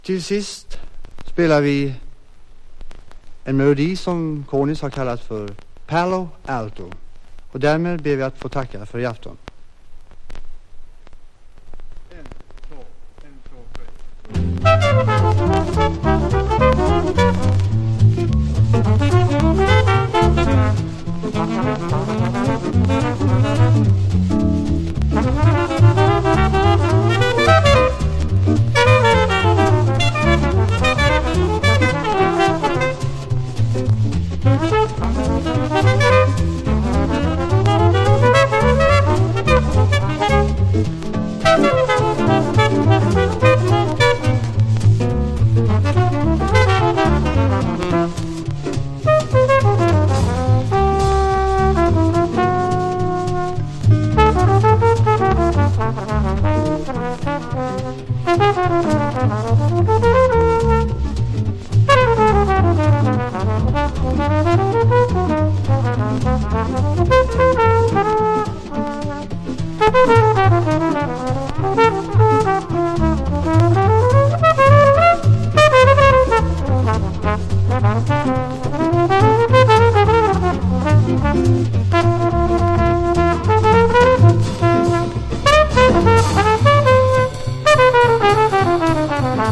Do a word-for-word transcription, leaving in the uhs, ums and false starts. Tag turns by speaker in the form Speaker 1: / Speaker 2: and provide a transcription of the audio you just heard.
Speaker 1: Till sist spelar vi en melodi som Cornelis har kallat för Palo Alto. Och därmed ber vi att få tacka för i afton. En, två, en, två, tre.